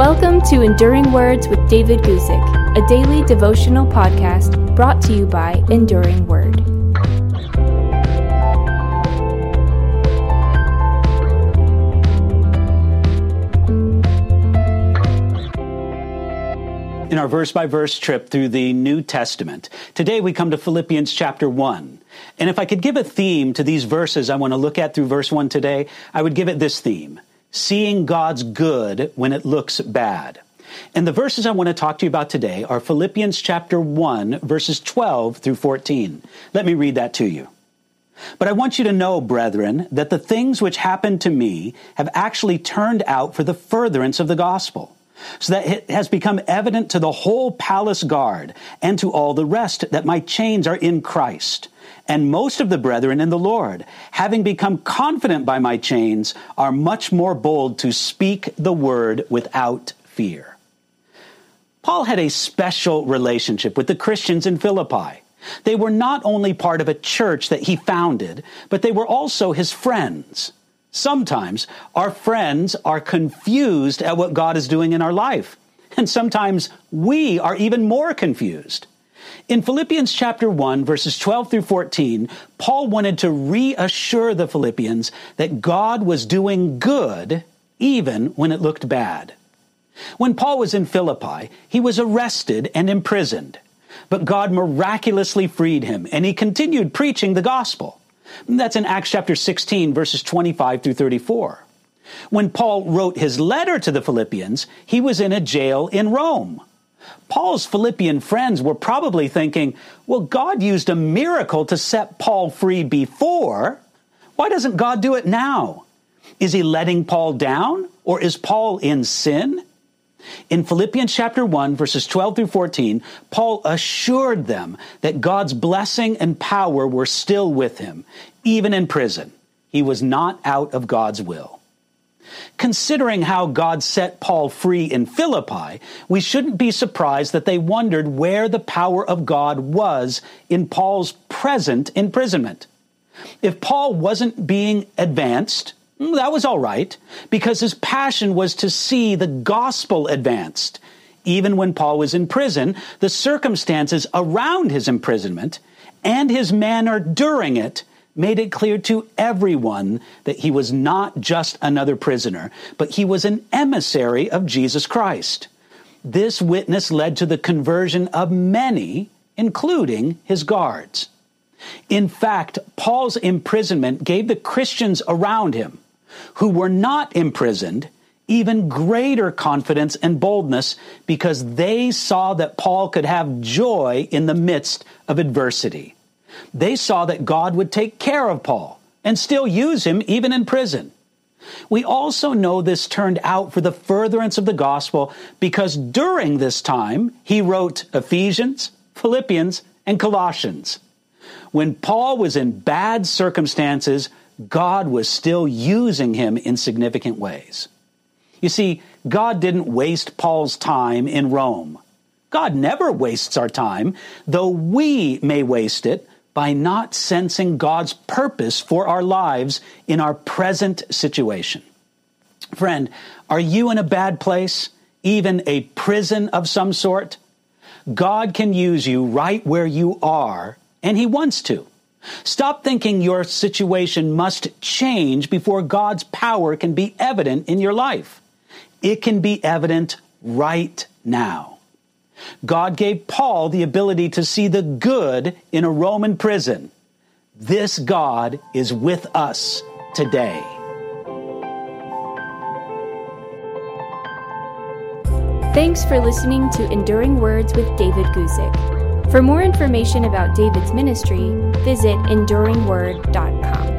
Welcome to Enduring Words with David Guzik, a daily devotional podcast brought to you by Enduring Word. In our verse-by-verse trip through the New Testament, today we come to Philippians chapter 1. And if I could give a theme to these verses I want to look at through verse 1 today, I would give it this theme: seeing God's good when it looks bad. And the verses I want to talk to you about today are Philippians chapter 1, verses 12 through 14. Let me read that to you. But I want you to know, brethren, that the things which happened to me have actually turned out for the furtherance of the gospel, so that it has become evident to the whole palace guard and to all the rest that my chains are in Christ. And most of the brethren in the Lord, having become confident by my chains, are much more bold to speak the word without fear. Paul had a special relationship with the Christians in Philippi. They were not only part of a church that he founded, but they were also his friends. Sometimes our friends are confused at what God is doing in our life, and sometimes we are even more confused. In Philippians chapter 1, verses 12 through 14, Paul wanted to reassure the Philippians that God was doing good even when it looked bad. When Paul was in Philippi, he was arrested and imprisoned, but God miraculously freed him, and he continued preaching the gospel. That's in Acts chapter 16, verses 25 through 34. When Paul wrote his letter to the Philippians, he was in a jail in Rome. Paul's Philippian friends were probably thinking, well, God used a miracle to set Paul free before. Why doesn't God do it now? Is he letting Paul down, or is Paul in sin? In Philippians chapter 1, verses 12 through 14, Paul assured them that God's blessing and power were still with him, even in prison. He was not out of God's will. Considering how God set Paul free in Philippi, we shouldn't be surprised that they wondered where the power of God was in Paul's present imprisonment. If Paul wasn't being advanced, that was all right, because his passion was to see the gospel advanced. Even when Paul was in prison, the circumstances around his imprisonment and his manner during it made it clear to everyone that he was not just another prisoner, but he was an emissary of Jesus Christ. This witness led to the conversion of many, including his guards. In fact, Paul's imprisonment gave the Christians around him, who were not imprisoned, even greater confidence and boldness because they saw that Paul could have joy in the midst of adversity. They saw that God would take care of Paul and still use him even in prison. We also know this turned out for the furtherance of the gospel because during this time, he wrote Ephesians, Philippians, and Colossians. When Paul was in bad circumstances, God was still using him in significant ways. You see, God didn't waste Paul's time in Rome. God never wastes our time, though we may waste it by not sensing God's purpose for our lives in our present situation. Friend, are you in a bad place, even a prison of some sort? God can use you right where you are, and he wants to. Stop thinking your situation must change before God's power can be evident in your life. It can be evident right now. God gave Paul the ability to see the good in a Roman prison. This God is with us today. Thanks for listening to Enduring Words with David Guzik. For more information about David's ministry, visit enduringword.com.